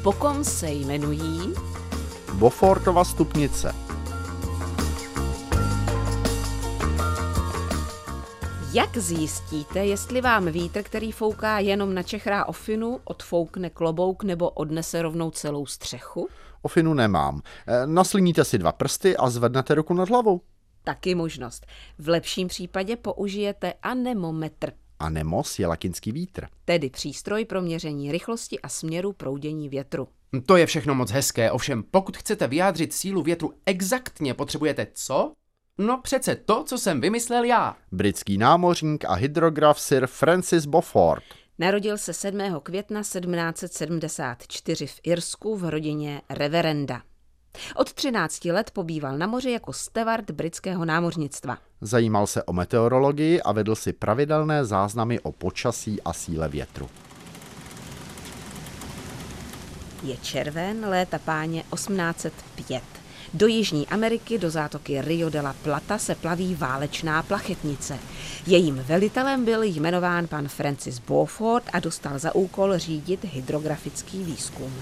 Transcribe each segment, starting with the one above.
po kom se jmenují Beaufortova stupnice. Jak zjistíte, jestli vám vítr, který fouká jenom na čechrá ofinu, odfoukne klobouk nebo odnese rovnou celou střechu? Ofinu nemám. Nasliníte si 2 prsty a zvednete ruku nad hlavou. Taky možnost. V lepším případě použijete anemometr, Anemos je latinský vítr. tedy přístroj pro měření rychlosti a směru proudění větru. To je všechno moc hezké, ovšem pokud chcete vyjádřit sílu větru exaktně, potřebujete co? No přece to, co jsem vymyslel já. Britský námořník a hydrograf Sir Francis Beaufort. Narodil se 7. května 1774 v Irsku v rodině reverenda. Od 13 let pobýval na moři jako steward britského námořnictva. Zajímal se o meteorologii a vedl si pravidelné záznamy o počasí a síle větru. Je červen léta páně 1805. Do Jižní Ameriky, do zátoky Rio de la Plata, se plaví válečná plachetnice. Jejím velitelem byl jmenován pan Francis Beaufort a dostal za úkol řídit hydrografický výzkum.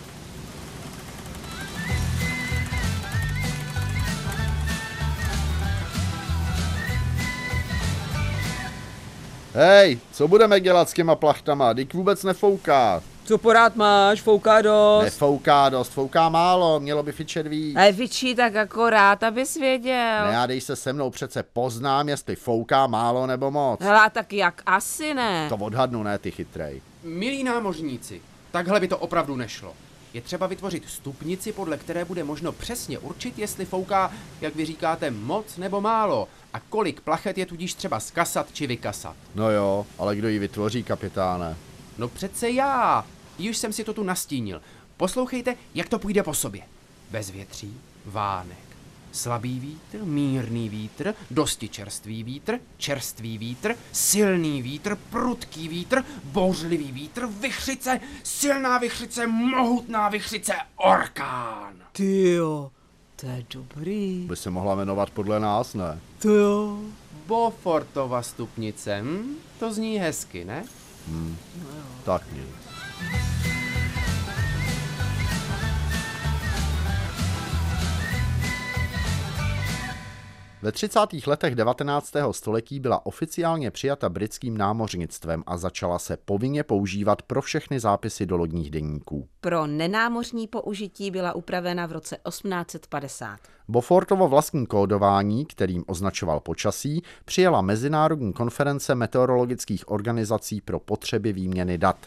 Hej, co budeme dělat s těma plachtama? Teď vůbec nefouká. Co porád máš, fouká dost. Nefouká dost, fouká málo, mělo by fičet víc. Ale vyčí tak akorát, abys věděl. Nejádej se se mnou, přece poznám, jestli fouká málo nebo moc. Hele, tak jak asi ne. To odhadnu, ne ty chytrej. Milí námořníci, takhle by to opravdu nešlo. Je třeba vytvořit stupnici, podle které bude možno přesně určit, jestli fouká, jak vy říkáte, moc nebo málo. A kolik plachet je tudíž třeba skasat či vykasat. No jo, ale kdo ji vytvoří, kapitáne? No přece já. Již jsem si to tu nastínil. Poslouchejte, jak to půjde po sobě. Bezvětří, vánek, slabý vítr, mírný vítr, dosti čerstvý vítr, silný vítr, prudký vítr, bouřlivý vítr, vichřice, silná vichřice, mohutná vichřice, orkán. Tyjo, to je dobrý. By se mohla jmenovat podle nás, ne? To jo. Beaufortova stupnice, to zní hezky, ne? Tak nic. Ve 30. letech 19. století byla oficiálně přijata britským námořnictvem a začala se povinně používat pro všechny zápisy do lodních deníků. Pro nenámořní použití byla upravena v roce 1850. Beaufortovo vlastní kódování, kterým označoval počasí, přijala Mezinárodní konference meteorologických organizací pro potřeby výměny dat.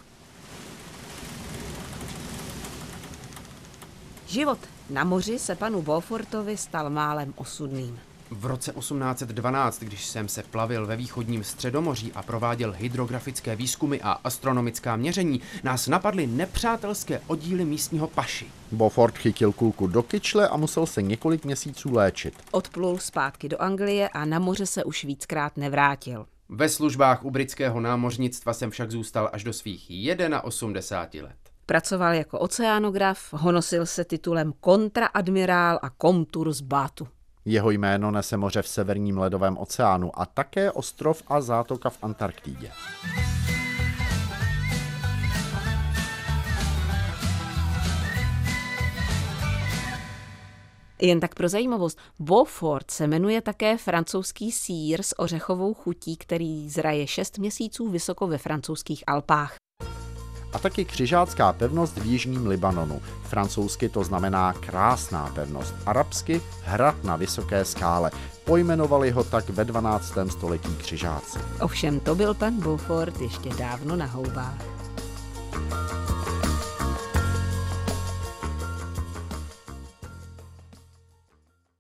Život na moři se panu Beaufortovi stal málem osudným. V roce 1812, když jsem se plavil ve východním Středomoří a prováděl hydrografické výzkumy a astronomická měření, nás napadly nepřátelské oddíly místního paši. Beaufort chytil kulku do kyčle a musel se několik měsíců léčit. Odplul zpátky do Anglie a na moře se už víckrát nevrátil. Ve službách u britského námořnictva jsem však zůstal až do svých 81 let. Pracoval jako oceánograf, honosil se titulem kontraadmirál a komtur z Bátu. Jeho jméno nese moře v severním ledovém oceánu a také ostrov a zátoka v Antarktidě. Jen tak pro zajímavost, Beaufort se jmenuje také francouzský sýr s ořechovou chutí, který zraje 6 měsíců vysoko ve francouzských Alpách. A taky křižácká pevnost v jižním Libanonu. Francouzsky to znamená krásná pevnost, arabsky hrad na vysoké skále. Pojmenovali ho tak ve 12. století křižáci. Ovšem to byl pan Beaufort ještě dávno na houbách.